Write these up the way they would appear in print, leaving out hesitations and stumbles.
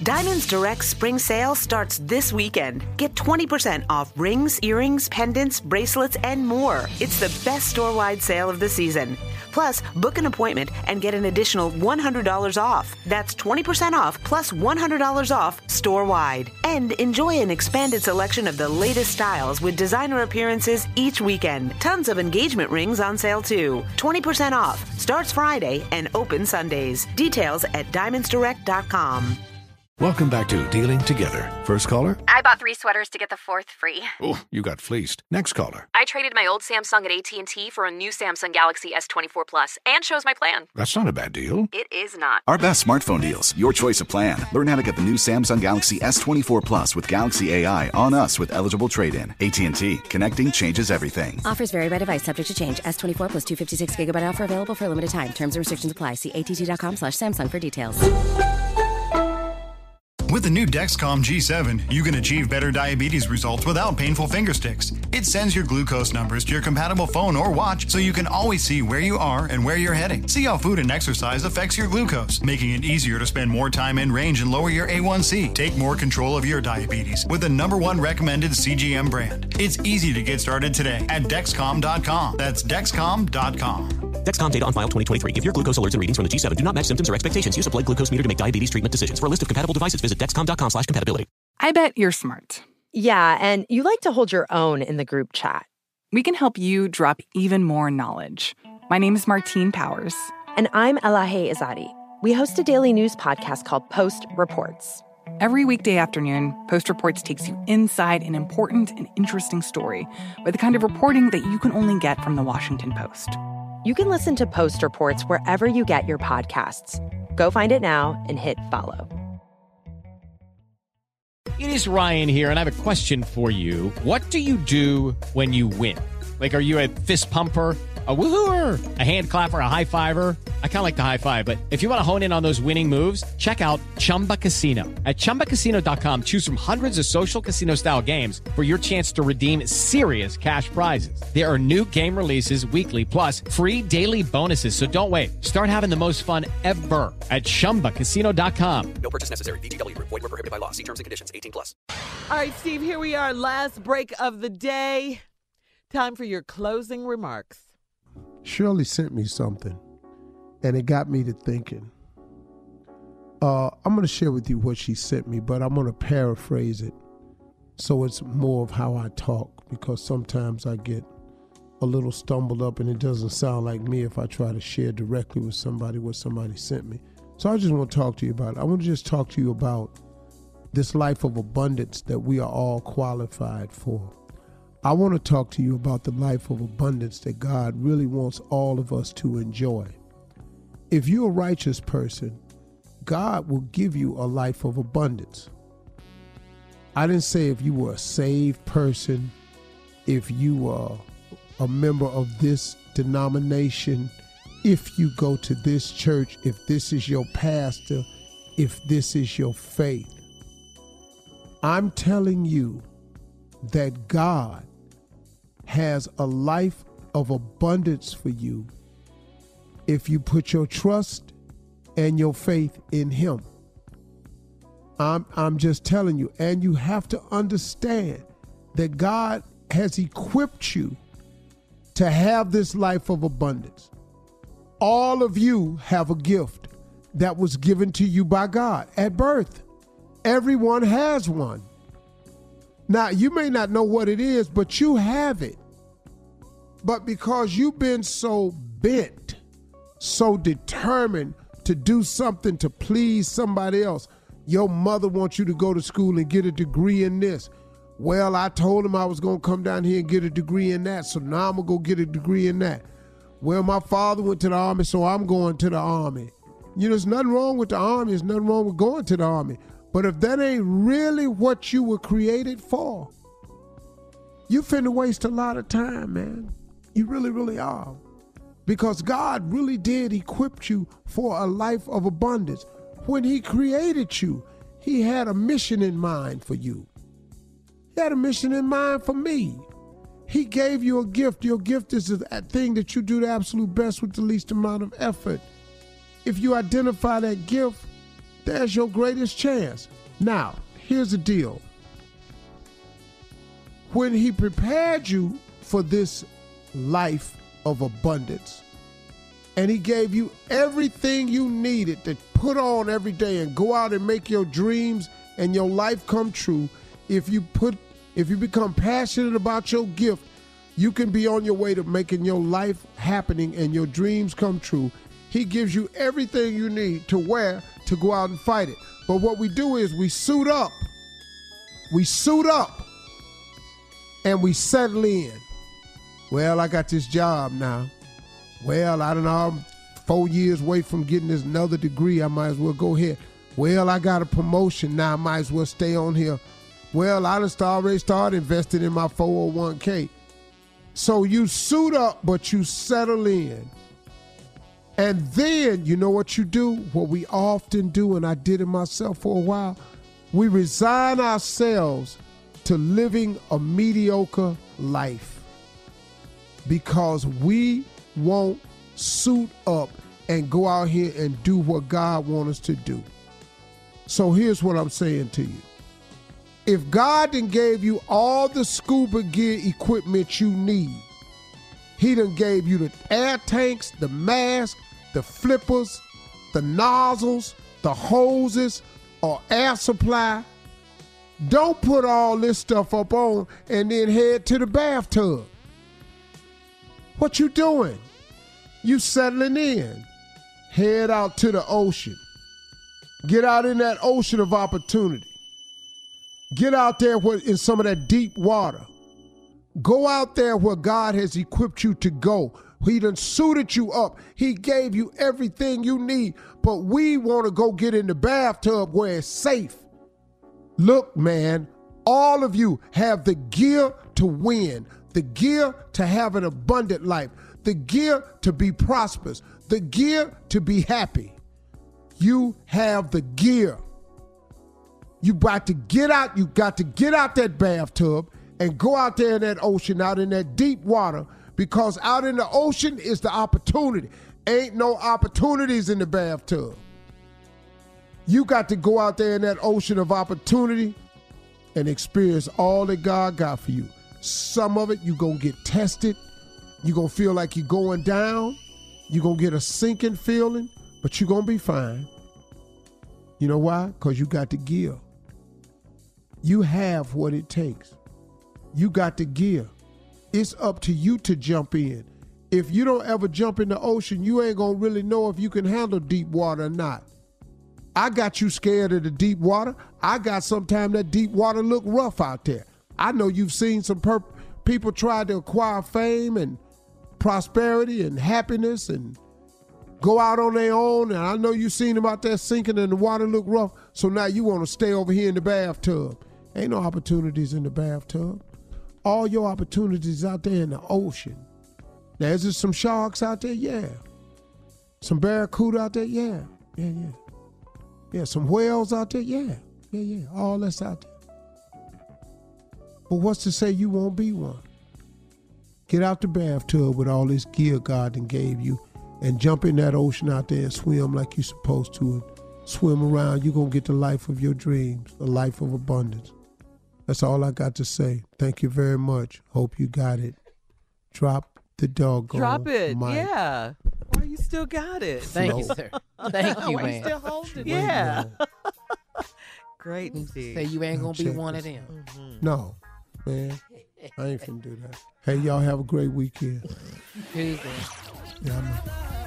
Diamonds Direct Spring Sale starts this weekend. Get 20% off rings, earrings, pendants, bracelets, and more. It's the best store-wide sale of the season. Plus, book an appointment and get an additional $100 off. That's 20% off plus $100 off store-wide. And enjoy an expanded selection of the latest styles with designer appearances each weekend. Tons of engagement rings on sale too. 20% off. Starts Friday and open Sundays. Details at diamondsdirect.com. Welcome back to Dealing Together. First caller? I bought 3 sweaters to get the 4th free. Oh, you got fleeced. Next caller? I traded my old Samsung at AT&T for a new Samsung Galaxy S24 Plus and chose my plan. That's not a bad deal. It is not. Our best smartphone deals. Your choice of plan. Learn how to get the new Samsung Galaxy S24 Plus with Galaxy AI on us with eligible trade-in. AT&T. Connecting changes everything. Offers vary by device. Subject to change. S24 plus 256 gigabyte offer available for a limited time. Terms and restrictions apply. See att.com/Samsung for details. With the new Dexcom G7, you can achieve better diabetes results without painful finger sticks. It sends your glucose numbers to your compatible phone or watch so you can always see where you are and where you're heading. See how food and exercise affects your glucose, making it easier to spend more time in range and lower your A1C. Take more control of your diabetes with the #1 recommended CGM brand. It's easy to get started today at Dexcom.com. That's Dexcom.com. Dexcom data on file 2023. If your glucose alerts and readings from the G7 do not match symptoms or expectations, use a blood glucose meter to make diabetes treatment decisions. For a list of compatible devices, visit Dexcom.com/compatibility. I bet you're smart. Yeah, and you like to hold your own in the group chat. We can help you drop even more knowledge. My name is Martine Powers. And I'm Elahe Izadi. We host a daily news podcast called Post Reports. Every weekday afternoon, Post Reports takes you inside an important and interesting story with the kind of reporting that you can only get from the Washington Post. You can listen to Post Reports wherever you get your podcasts. Go find it now and hit follow. It is Ryan here, and I have a question for you. What do you do when you win? Like, are you a fist pumper, a woohooer, a hand clapper, a high fiver? I kind of like the high five, but if you want to hone in on those winning moves, check out Chumba Casino. At ChumbaCasino.com, choose from hundreds of social casino-style games for your chance to redeem serious cash prizes. There are new game releases weekly, plus free daily bonuses, so don't wait. Start having the most fun ever at ChumbaCasino.com. No purchase necessary. VGW. Void where prohibited by law. See terms and conditions. 18+. All right, Steve, here we are. Last break of the day. Time for your closing remarks. Shirley sent me something, and it got me to thinking. I'm going to share with you what she sent me, but I'm going to paraphrase it so it's more of how I talk, because sometimes I get a little stumbled up and it doesn't sound like me if I try to share directly with somebody what somebody sent me. So I just want to talk to you about it. I want to just talk to you about this life of abundance that we are all qualified for. I want to talk to you about the life of abundance that God really wants all of us to enjoy. If you're a righteous person, God will give you a life of abundance. I didn't say if you were a saved person, if you were a member of this denomination, if you go to this church, if this is your pastor, if this is your faith. I'm telling you that God has a life of abundance for you if you put your trust and your faith in Him. I'm just telling you, and you have to understand that God has equipped you to have this life of abundance. All of you have a gift that was given to you by God at birth. Everyone has one. Now, you may not know what it is, but you have it. But because you've been so bent, so determined to do something to please somebody else, your mother wants you to go to school and get a degree in this. Well, I told him I was going to come down here and get a degree in that, so now I'm going to go get a degree in that. Well, my father went to the army, so I'm going to the army. You know, there's nothing wrong with the army. There's nothing wrong with going to the army. But if that ain't really what you were created for, you finna waste a lot of time, man. You really, really are. Because God really did equip you for a life of abundance. When He created you, He had a mission in mind for you. He had a mission in mind for me. He gave you a gift. Your gift is that thing that you do the absolute best with the least amount of effort. If you identify that gift, there's your greatest chance. Now, here's the deal. When he prepared you for this life of abundance, and he gave you everything you needed to put on every day and go out and make your dreams and your life come true, if you become passionate about your gift, you can be on your way to making your life happening and your dreams come true. He gives you everything you need to wear to go out and fight it. But what we do is we suit up. We suit up and we settle in. Well, I got this job now. Well, I don't know, I'm 4 years away from getting this another degree. I might as well go here. Well, I got a promotion now. I might as well stay on here. Well, I already started investing in my 401k. So you suit up, but you settle in. And then, you know what you do? What we often do, and I did it myself for a while, we resign ourselves to living a mediocre life because we won't suit up and go out here and do what God wants us to do. So here's what I'm saying to you. If God done gave you all the scuba gear equipment you need, he done gave you the air tanks, the mask, the flippers, the nozzles, the hoses, or air supply, don't put all this stuff up on and then head to the bathtub. What you doing? You settling in. Head out to the ocean. Get out in that ocean of opportunity. Get out there in some of that deep water. Go out there where God has equipped you to go. He done suited you up. He gave you everything you need. But we want to go get in the bathtub where it's safe. Look, man, all of you have the gear to win, the gear to have an abundant life, the gear to be prosperous, the gear to be happy. You have the gear. You got to get out. You got to get out that bathtub and go out there in that ocean, out in that deep water, because out in the ocean is the opportunity. Ain't no opportunities in the bathtub. You got to go out there in that ocean of opportunity and experience all that God got for you. Some of it, you're going to get tested. You're going to feel like you're going down. You're going to get a sinking feeling, but you're going to be fine. You know why? Because you got the gear. You have what it takes. You got the gear. It's up to you to jump in. If you don't ever jump in the ocean, you ain't going to really know if you can handle deep water or not. I got you scared of the deep water. I got sometimes that deep water look rough out there. I know you've seen some people try to acquire fame and prosperity and happiness and go out on their own. And I know you've seen them out there sinking and the water look rough. So now you want to stay over here in the bathtub. Ain't no opportunities in the bathtub. All your opportunities out there in the ocean. Now, is there some sharks out there? Yeah. Some barracuda out there? Yeah. Yeah. Yeah, some whales out there? Yeah. All that's out there. But what's to say you won't be one? Get out the bathtub with all this gear God done gave you and jump in that ocean out there and swim like you're supposed to and swim around. You're going to get the life of your dreams, the life of abundance. That's all I got to say. Thank you very much. Hope you got it. Drop the doggone Drop it. mic. Yeah. Why you still got it? Thank you, sir. Thank you, Why man. you still holding it? Yeah. Great. Say you ain't going to be one of them. No, man. I ain't finna do that. Hey, y'all have a great weekend. Tuesday. Yeah, I know.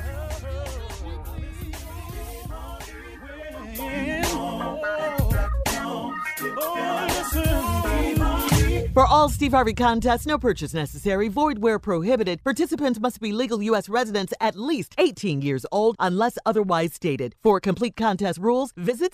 For all Steve Harvey contests, no purchase necessary, void where prohibited. Participants must be legal U.S. residents at least 18 years old unless otherwise stated. For complete contest rules, visit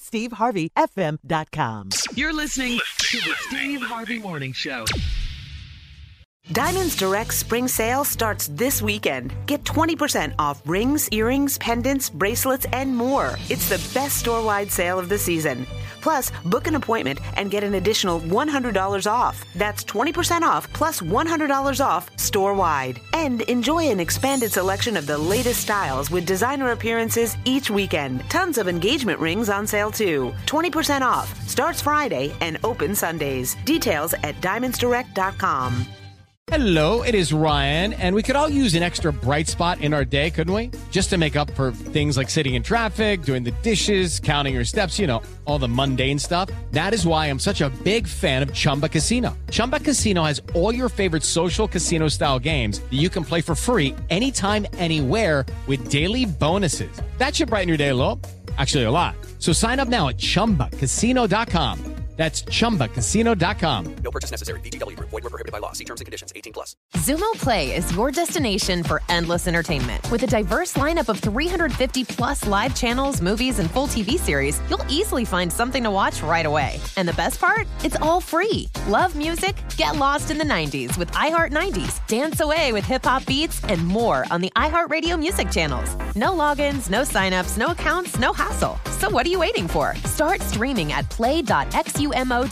SteveHarveyFM.com. You're listening to the Steve Harvey Morning Show. Diamonds Direct spring sale starts this weekend. Get 20% off rings, earrings, pendants, bracelets, and more. It's the best store-wide sale of the season. Plus, book an appointment and get an additional $100 off. That's 20% off plus $100 off store-wide. And enjoy an expanded selection of the latest styles with designer appearances each weekend. Tons of engagement rings on sale too. 20% off. Starts Friday and open Sundays. Details at diamondsdirect.com. Hello, it is Ryan, and we could all use an extra bright spot in our day, couldn't we? Just to make up for things like sitting in traffic, doing the dishes, counting your steps, you know, all the mundane stuff. That is why I'm such a big fan of Chumba Casino. Chumba Casino has all your favorite social casino-style games that you can play for free anytime, anywhere with daily bonuses. That should brighten your day a little. Actually, a lot. So sign up now at ChumbaCasino.com. That's ChumbaCasino.com. No purchase necessary. VGW Group. Void where prohibited by law. See terms and conditions. 18+. Xumo Play is your destination for endless entertainment. With a diverse lineup of 350-plus live channels, movies, and full TV series, you'll easily find something to watch right away. And the best part? It's all free. Love music? Get lost in the 90s with iHeart 90s, dance away with hip-hop beats, and more on the iHeartRadio music channels. No logins, no signups, no accounts, no hassle. So what are you waiting for? Start streaming at play.xumo.com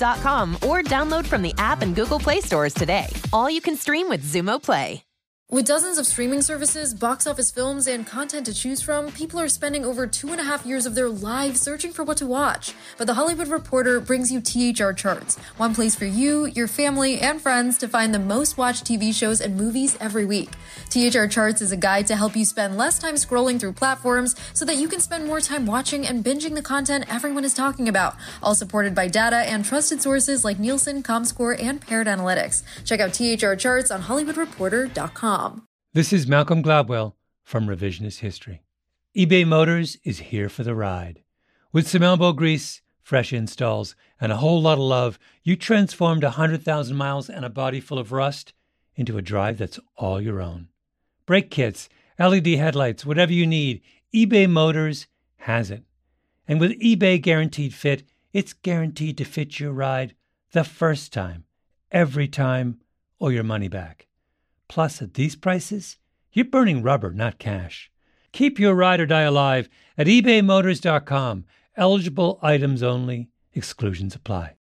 or download from the app and Google Play stores today. All you can stream with Xumo Play. With dozens of streaming services, box office films, and content to choose from, people are spending over 2.5 years of their lives searching for what to watch. But The Hollywood Reporter brings you THR Charts, one place for you, your family, and friends to find the most watched TV shows and movies every week. THR Charts is a guide to help you spend less time scrolling through platforms so that you can spend more time watching and binging the content everyone is talking about, all supported by data and trusted sources like Nielsen, Comscore, and Paired Analytics. Check out THR Charts on HollywoodReporter.com. This is Malcolm Gladwell from Revisionist History. eBay Motors is here for the ride. With some elbow grease, fresh installs, and a whole lot of love, you transformed 100,000 miles and a body full of rust into a drive that's all your own. Brake kits, LED headlights, whatever you need, eBay Motors has it. And with eBay Guaranteed Fit, it's guaranteed to fit your ride the first time, every time, or your money back. Plus, at these prices, you're burning rubber, not cash. Keep your ride or die alive at ebaymotors.com. Eligible items only. Exclusions apply.